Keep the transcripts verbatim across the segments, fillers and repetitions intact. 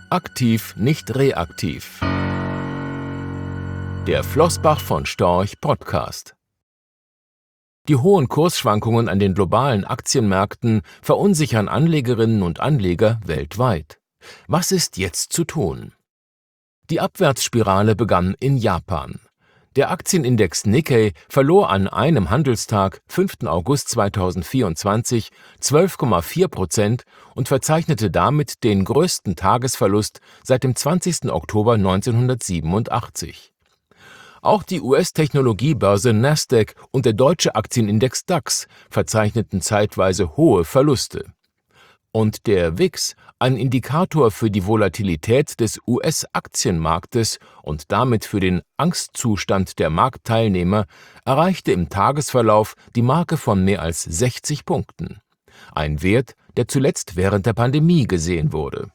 Aktiv, nicht reaktiv. Der Flossbach von Storch Podcast. Die hohen Kursschwankungen an den globalen Aktienmärkten verunsichern Anlegerinnen und Anleger weltweit. Was ist jetzt zu tun? Die Abwärtsspirale begann in Japan. Der Aktienindex Nikkei verlor an einem Handelstag, fünften August zweitausendvierundzwanzig, zwölf Komma vier Prozent und verzeichnete damit den größten Tagesverlust seit dem zwanzigsten Oktober neunzehnhundertsiebenundachtzig. Auch die U S-Technologiebörse Nasdaq und der deutsche Aktienindex DAX verzeichneten zeitweise hohe Verluste. Und der W I X, ein Indikator für die Volatilität des U S-Aktienmarktes und damit für den Angstzustand der Marktteilnehmer, erreichte im Tagesverlauf die Marke von mehr als sechzig Punkten. Ein Wert, der zuletzt während der Pandemie gesehen wurde.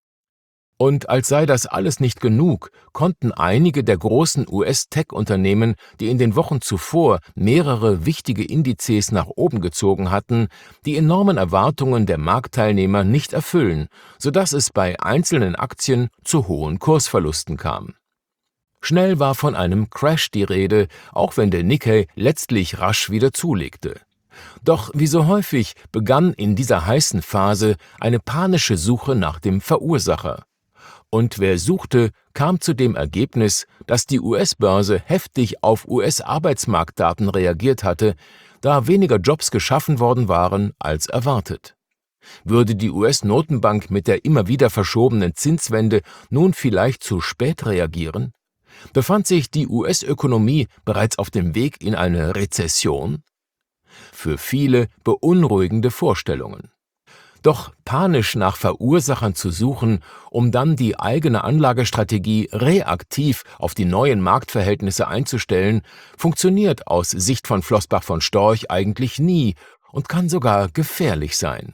Und als sei das alles nicht genug, konnten einige der großen U S-Tech-Unternehmen, die in den Wochen zuvor mehrere wichtige Indizes nach oben gezogen hatten, die enormen Erwartungen der Marktteilnehmer nicht erfüllen, sodass es bei einzelnen Aktien zu hohen Kursverlusten kam. Schnell war von einem Crash die Rede, auch wenn der Nikkei letztlich rasch wieder zulegte. Doch wie so häufig begann in dieser heißen Phase eine panische Suche nach dem Verursacher. Und wer suchte, kam zu dem Ergebnis, dass die U S-Börse heftig auf U S-Arbeitsmarktdaten reagiert hatte, da weniger Jobs geschaffen worden waren als erwartet. Würde die U S-Notenbank mit der immer wieder verschobenen Zinswende nun vielleicht zu spät reagieren? Befand sich die U S-Ökonomie bereits auf dem Weg in eine Rezession? Für viele beunruhigende Vorstellungen. Doch panisch nach Verursachern zu suchen, um dann die eigene Anlagestrategie reaktiv auf die neuen Marktverhältnisse einzustellen, funktioniert aus Sicht von Flossbach von Storch eigentlich nie und kann sogar gefährlich sein.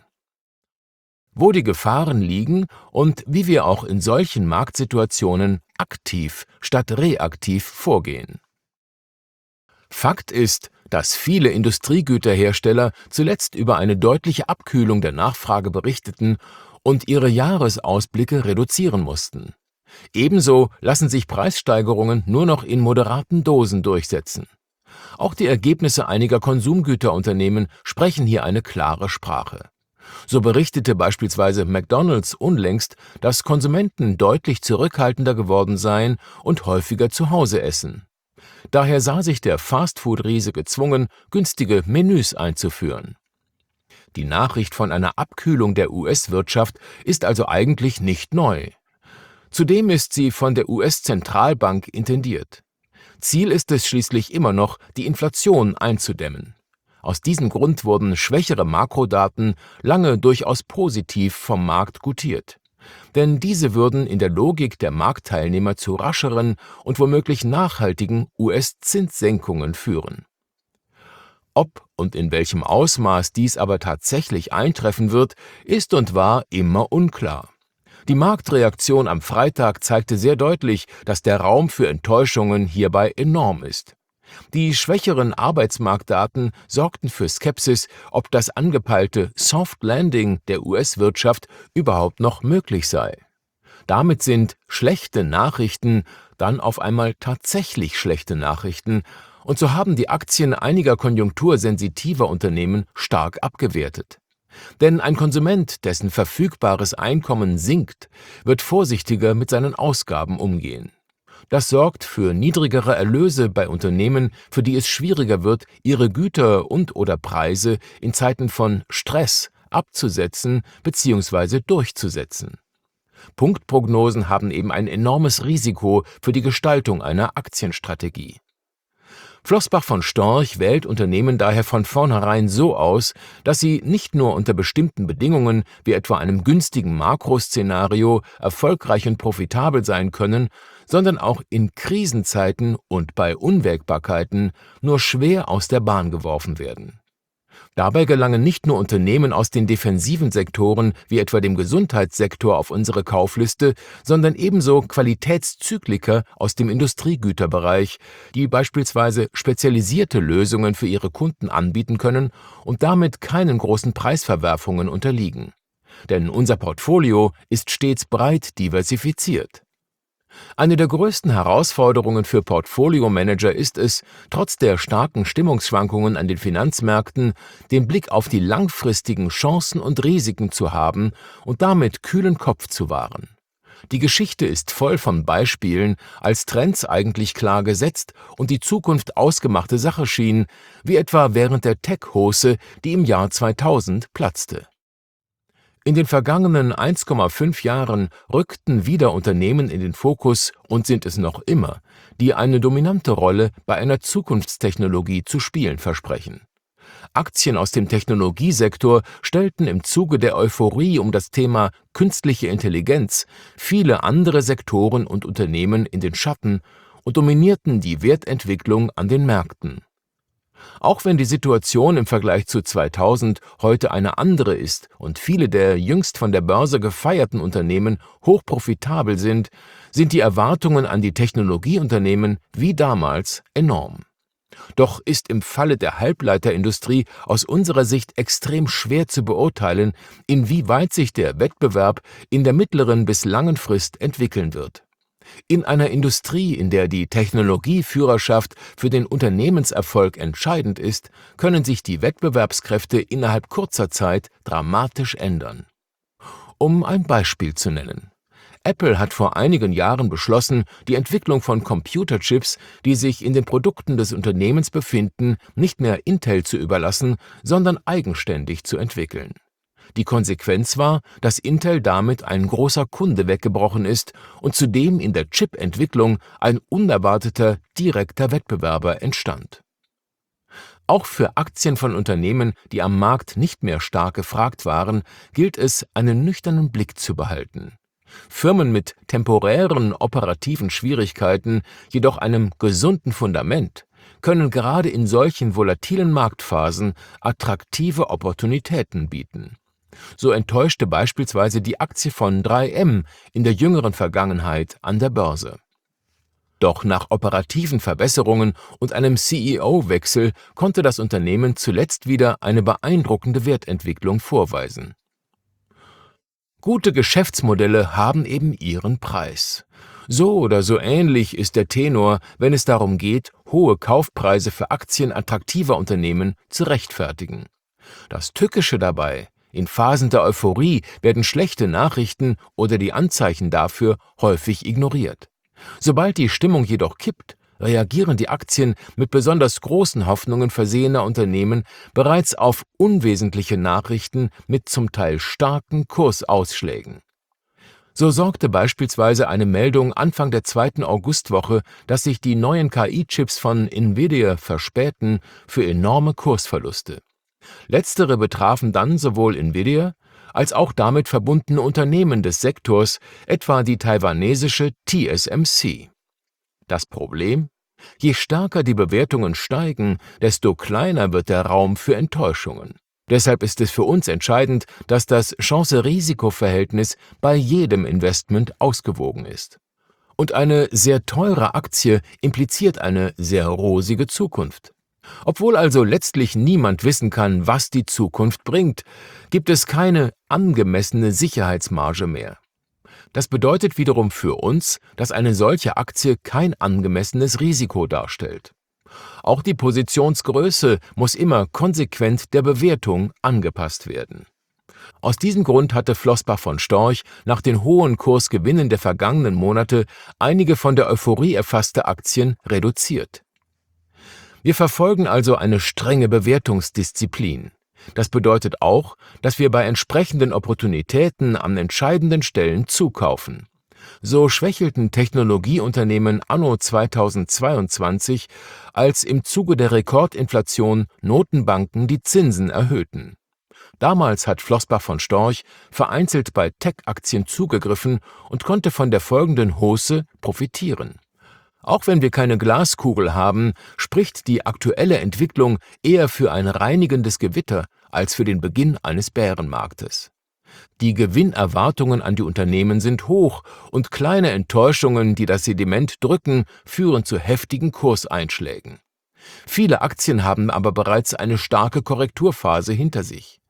Wo die Gefahren liegen und wie wir auch in solchen Marktsituationen aktiv statt reaktiv vorgehen. Fakt ist, dass viele Industriegüterhersteller zuletzt über eine deutliche Abkühlung der Nachfrage berichteten und ihre Jahresausblicke reduzieren mussten. Ebenso lassen sich Preissteigerungen nur noch in moderaten Dosen durchsetzen. Auch die Ergebnisse einiger Konsumgüterunternehmen sprechen hier eine klare Sprache. So berichtete beispielsweise McDonald's unlängst, dass Konsumenten deutlich zurückhaltender geworden seien und häufiger zu Hause essen. Daher sah sich der Fastfood-Riese gezwungen, günstige Menüs einzuführen. Die Nachricht von einer Abkühlung der U S-Wirtschaft ist also eigentlich nicht neu. Zudem ist sie von der U S-Zentralbank intendiert. Ziel ist es schließlich immer noch, die Inflation einzudämmen. Aus diesem Grund wurden schwächere Makrodaten lange durchaus positiv vom Markt gutiert. Denn diese würden in der Logik der Marktteilnehmer zu rascheren und womöglich nachhaltigen U S-Zinssenkungen führen. Ob und in welchem Ausmaß dies aber tatsächlich eintreffen wird, ist und war immer unklar. Die Marktreaktion am Freitag zeigte sehr deutlich, dass der Raum für Enttäuschungen hierbei enorm ist. Die schwächeren Arbeitsmarktdaten sorgten für Skepsis, ob das angepeilte Soft Landing der U S-Wirtschaft überhaupt noch möglich sei. Damit sind schlechte Nachrichten dann auf einmal tatsächlich schlechte Nachrichten, und so haben die Aktien einiger konjunktursensitiver Unternehmen stark abgewertet. Denn ein Konsument, dessen verfügbares Einkommen sinkt, wird vorsichtiger mit seinen Ausgaben umgehen. Das sorgt für niedrigere Erlöse bei Unternehmen, für die es schwieriger wird, ihre Güter und/oder Preise in Zeiten von Stress abzusetzen bzw. durchzusetzen. Punktprognosen haben eben ein enormes Risiko für die Gestaltung einer Aktienstrategie. Flossbach von Storch wählt Unternehmen daher von vornherein so aus, dass sie nicht nur unter bestimmten Bedingungen, wie etwa einem günstigen Makroszenario, erfolgreich und profitabel sein können, sondern auch in Krisenzeiten und bei Unwägbarkeiten nur schwer aus der Bahn geworfen werden. Dabei gelangen nicht nur Unternehmen aus den defensiven Sektoren wie etwa dem Gesundheitssektor auf unsere Kaufliste, sondern ebenso Qualitätszykliker aus dem Industriegüterbereich, die beispielsweise spezialisierte Lösungen für ihre Kunden anbieten können und damit keinen großen Preisverwerfungen unterliegen. denn unser Portfolio ist stets breit diversifiziert. Eine der größten Herausforderungen für Portfoliomanager ist es, trotz der starken Stimmungsschwankungen an den Finanzmärkten den Blick auf die langfristigen Chancen und Risiken zu haben und damit kühlen Kopf zu wahren. Die Geschichte ist voll von Beispielen, als Trends eigentlich klar gesetzt und die Zukunft ausgemachte Sache schien, wie etwa während der Tech-Hausse, die im Jahr zweitausend platzte. In den vergangenen eins Komma fünf Jahren rückten wieder Unternehmen in den Fokus und sind es noch immer, die eine dominante Rolle bei einer Zukunftstechnologie zu spielen versprechen. Aktien aus dem Technologiesektor stellten im Zuge der Euphorie um das Thema künstliche Intelligenz viele andere Sektoren und Unternehmen in den Schatten und dominierten die Wertentwicklung an den Märkten. Auch wenn die Situation im Vergleich zu zweitausend heute eine andere ist und viele der jüngst von der Börse gefeierten Unternehmen hochprofitabel sind, sind die Erwartungen an die Technologieunternehmen wie damals enorm. Doch ist im Falle der Halbleiterindustrie aus unserer Sicht extrem schwer zu beurteilen, inwieweit sich der Wettbewerb in der mittleren bis langen Frist entwickeln wird. In einer Industrie, in der die Technologieführerschaft für den Unternehmenserfolg entscheidend ist, können sich die Wettbewerbskräfte innerhalb kurzer Zeit dramatisch ändern. Um ein Beispiel zu nennen: Apple hat vor einigen Jahren beschlossen, die Entwicklung von Computerchips, die sich in den Produkten des Unternehmens befinden, nicht mehr Intel zu überlassen, sondern eigenständig zu entwickeln. Die Konsequenz war, dass Intel damit ein großer Kunde weggebrochen ist und zudem in der Chip-Entwicklung ein unerwarteter, direkter Wettbewerber entstand. Auch für Aktien von Unternehmen, die am Markt nicht mehr stark gefragt waren, gilt es, einen nüchternen Blick zu behalten. Firmen mit temporären operativen Schwierigkeiten, jedoch einem gesunden Fundament, können gerade in solchen volatilen Marktphasen attraktive Opportunitäten bieten. So enttäuschte beispielsweise die Aktie von drei M in der jüngeren Vergangenheit an der Börse. Doch nach operativen Verbesserungen und einem C E O-Wechsel konnte das Unternehmen zuletzt wieder eine beeindruckende Wertentwicklung vorweisen. Gute Geschäftsmodelle haben eben ihren Preis. So oder so ähnlich ist der Tenor, wenn es darum geht, hohe Kaufpreise für Aktien attraktiver Unternehmen zu rechtfertigen. Das Tückische dabei: In Phasen der Euphorie werden schlechte Nachrichten oder die Anzeichen dafür häufig ignoriert. Sobald die Stimmung jedoch kippt, reagieren die Aktien mit besonders großen Hoffnungen versehener Unternehmen bereits auf unwesentliche Nachrichten mit zum Teil starken Kursausschlägen. So sorgte beispielsweise eine Meldung Anfang der zweiten Augustwoche, dass sich die neuen K I-Chips von Nvidia verspäten, für enorme Kursverluste. Letztere betrafen dann sowohl Nvidia als auch damit verbundene Unternehmen des Sektors, etwa die taiwanesische T S M C. Das Problem? Je stärker die Bewertungen steigen, desto kleiner wird der Raum für Enttäuschungen. Deshalb ist es für uns entscheidend, dass das Chance-Risiko-Verhältnis bei jedem Investment ausgewogen ist. Und eine sehr teure Aktie impliziert eine sehr rosige Zukunft. Obwohl also letztlich niemand wissen kann, was die Zukunft bringt, gibt es keine angemessene Sicherheitsmarge mehr. Das bedeutet wiederum für uns, dass eine solche Aktie kein angemessenes Risiko darstellt. Auch die Positionsgröße muss immer konsequent der Bewertung angepasst werden. Aus diesem Grund hatte Flossbach von Storch nach den hohen Kursgewinnen der vergangenen Monate einige von der Euphorie erfasste Aktien reduziert. Wir verfolgen also eine strenge Bewertungsdisziplin. Das bedeutet auch, dass wir bei entsprechenden Opportunitäten an entscheidenden Stellen zukaufen. So schwächelten Technologieunternehmen anno zweitausendzweiundzwanzig, als im Zuge der Rekordinflation Notenbanken die Zinsen erhöhten. Damals hat Flossbach von Storch vereinzelt bei Tech-Aktien zugegriffen und konnte von der folgenden Hausse profitieren. Auch wenn wir keine Glaskugel haben, spricht die aktuelle Entwicklung eher für ein reinigendes Gewitter als für den Beginn eines Bärenmarktes. Die Gewinnerwartungen an die Unternehmen sind hoch und kleine Enttäuschungen, die das Sediment drücken, führen zu heftigen Kurseinschlägen. Viele Aktien haben aber bereits eine starke Korrekturphase hinter sich.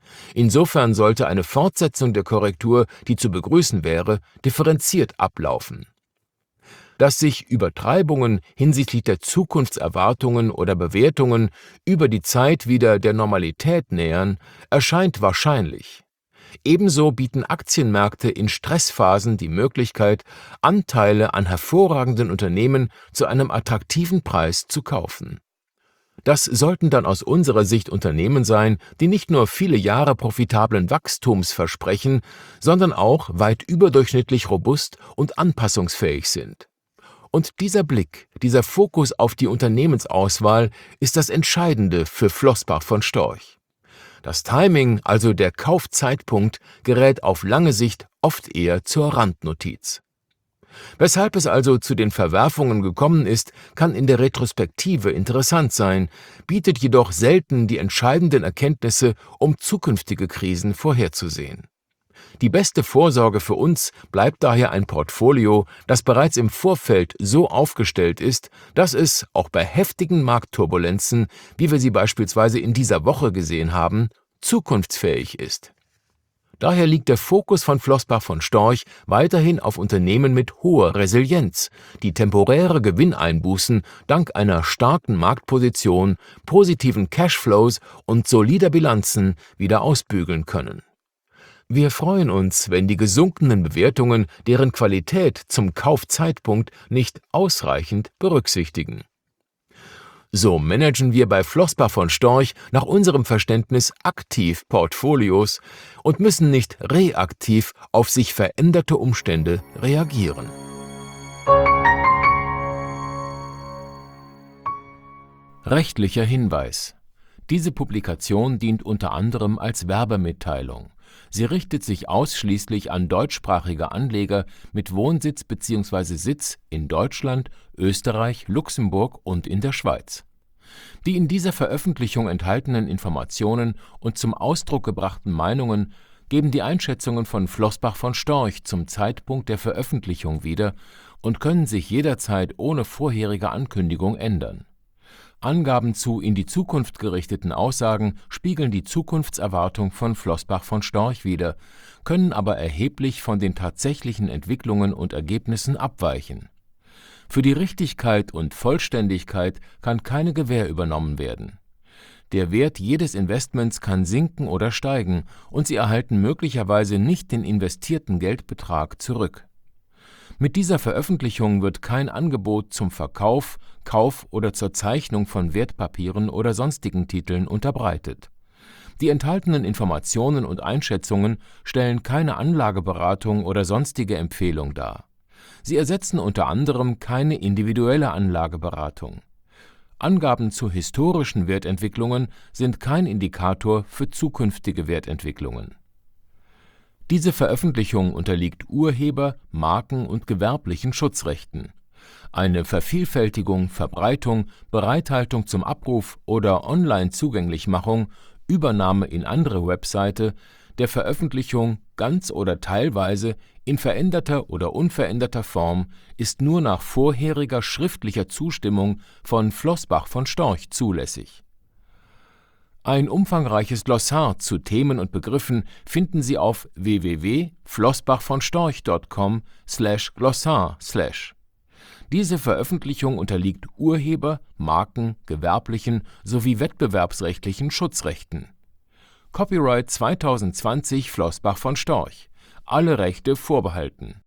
Insofern sollte eine Fortsetzung der Korrektur, die zu begrüßen wäre, differenziert ablaufen. Dass sich Übertreibungen hinsichtlich der Zukunftserwartungen oder Bewertungen über die Zeit wieder der Normalität nähern, erscheint wahrscheinlich. Ebenso bieten Aktienmärkte in Stressphasen die Möglichkeit, Anteile an hervorragenden Unternehmen zu einem attraktiven Preis zu kaufen. Das sollten dann aus unserer Sicht Unternehmen sein, die nicht nur viele Jahre profitablen Wachstums versprechen, sondern auch weit überdurchschnittlich robust und anpassungsfähig sind. Und dieser Blick, dieser Fokus auf die Unternehmensauswahl ist das Entscheidende für Flossbach von Storch. Das Timing, also der Kaufzeitpunkt, gerät auf lange Sicht oft eher zur Randnotiz. Weshalb es also zu den Verwerfungen gekommen ist, kann in der Retrospektive interessant sein, bietet jedoch selten die entscheidenden Erkenntnisse, um zukünftige Krisen vorherzusehen. Die beste Vorsorge für uns bleibt daher ein Portfolio, das bereits im Vorfeld so aufgestellt ist, dass es, auch bei heftigen Marktturbulenzen, wie wir sie beispielsweise in dieser Woche gesehen haben, zukunftsfähig ist. Daher liegt der Fokus von Flossbach von Storch weiterhin auf Unternehmen mit hoher Resilienz, die temporäre Gewinneinbußen dank einer starken Marktposition, positiven Cashflows und solider Bilanzen wieder ausbügeln können. Wir freuen uns, wenn die gesunkenen Bewertungen deren Qualität zum Kaufzeitpunkt nicht ausreichend berücksichtigen. So managen wir bei Flossbach von Storch nach unserem Verständnis aktiv Portfolios und müssen nicht reaktiv auf sich veränderte Umstände reagieren. Rechtlicher Hinweis: Diese Publikation dient unter anderem als Werbemitteilung. Sie richtet sich ausschließlich an deutschsprachige Anleger mit Wohnsitz bzw. Sitz in Deutschland, Österreich, Luxemburg und in der Schweiz. Die in dieser Veröffentlichung enthaltenen Informationen und zum Ausdruck gebrachten Meinungen geben die Einschätzungen von Flossbach von Storch zum Zeitpunkt der Veröffentlichung wieder und können sich jederzeit ohne vorherige Ankündigung ändern. Angaben zu in die Zukunft gerichteten Aussagen spiegeln die Zukunftserwartung von Flossbach von Storch wider, können aber erheblich von den tatsächlichen Entwicklungen und Ergebnissen abweichen. Für die Richtigkeit und Vollständigkeit kann keine Gewähr übernommen werden. Der Wert jedes Investments kann sinken oder steigen und Sie erhalten möglicherweise nicht den investierten Geldbetrag zurück. Mit dieser Veröffentlichung wird kein Angebot zum Verkauf, Kauf oder zur Zeichnung von Wertpapieren oder sonstigen Titeln unterbreitet. Die enthaltenen Informationen und Einschätzungen stellen keine Anlageberatung oder sonstige Empfehlung dar. Sie ersetzen unter anderem keine individuelle Anlageberatung. Angaben zu historischen Wertentwicklungen sind kein Indikator für zukünftige Wertentwicklungen. Diese Veröffentlichung unterliegt Urheber-, Marken- und gewerblichen Schutzrechten. Eine Vervielfältigung, Verbreitung, Bereithaltung zum Abruf oder Online-Zugänglichmachung, Übernahme in andere Webseite der Veröffentlichung ganz oder teilweise in veränderter oder unveränderter Form ist nur nach vorheriger schriftlicher Zustimmung von Flossbach von Storch zulässig. Ein umfangreiches Glossar zu Themen und Begriffen finden Sie auf w w w punkt flossbachvonstorch punkt com slash glossar slash. Diese Veröffentlichung unterliegt Urheber-, Marken-, gewerblichen sowie wettbewerbsrechtlichen Schutzrechten. Copyright zwanzig zwanzig Flossbach von Storch. Alle Rechte vorbehalten.